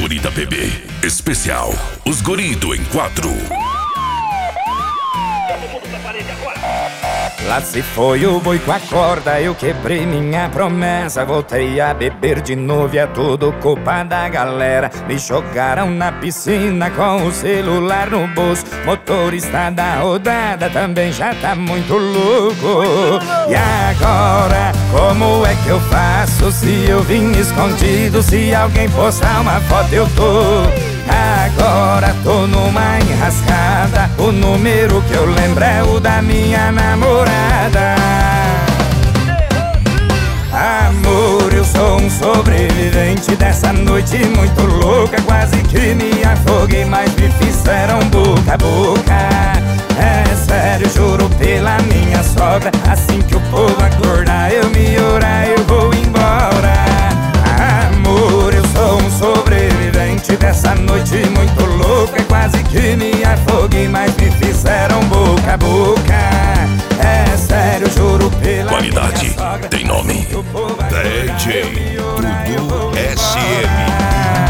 Guri da PB. Especial, os Guri do Enquadro. Lá se foi o boi com a corda, eu quebrei minha promessa. Voltei a beber de novo e é tudo culpa da galera. Me jogaram na piscina com o celular no bolso. Motorista da rodada também já tá muito louco. E agora, como é que eu faço se eu vim escondido? Se alguém postar uma foto eu tô. Agora tô numa enrascada. O número que eu lembro é o da minha namorada. Amor, eu sou um sobrevivente dessa noite muito louca. Quase que me afoguei, mas me fizeram boca a boca. É sério, juro pela minha sogra. Assim que o povo acordar, eu me orar, eu vou embora. Amor, eu sou um sobrevivente dessa noite muito louca. Quase que me afoguei, mas me fizeram boca a boca. É sério, juro pela Qualidade minha sogra. tem nome. DJ Dudu SM.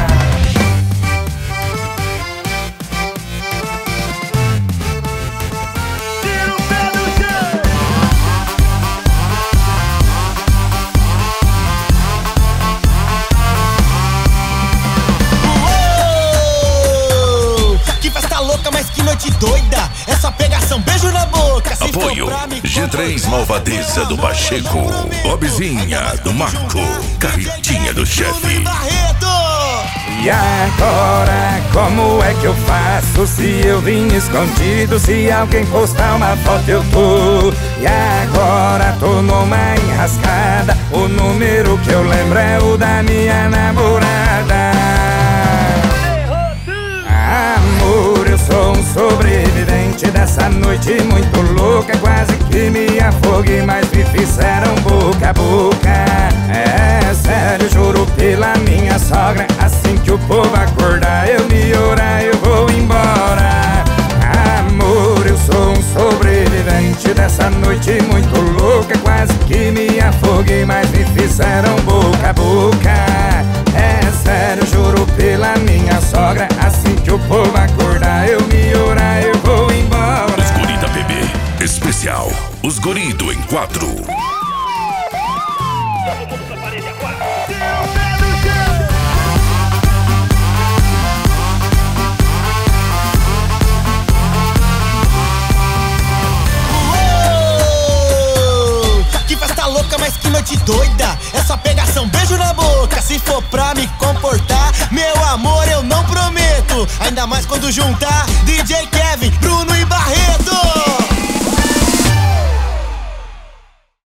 Mas que noite doida, essa pegação, beijo na boca. Se Apoio G3 Malvadeza do Pacheco, Bobzinha do Marco, Carretinha do Chefe. E agora, como é que eu faço se eu vim escondido? Se alguém postar uma foto eu tô. E agora tô numa enrascada. O número que eu lembro é o da minha namorada. Amor, eu sou um sobrevivente dessa noite muito louca. Quase que me afoguei, mas me fizeram boca a boca. É sério, juro pela minha sogra. Assim que o povo acordar, eu me orar, eu vou embora. Amor, eu sou um sobrevivente dessa noite muito louca. Quase que me afoguei, mas me fizeram boca a boca. É sério, juro pela minha sogra. Assim que o povo acordar, eu me orar, eu vou embora. Os Guri da PB. Especial, os Guri do Enquadro. Que festa louca, mas que noite doida. Essa pegação, beijo na boca. Se for pra me comportar, meu amor, eu não prometo. Ainda mais quando juntar DJ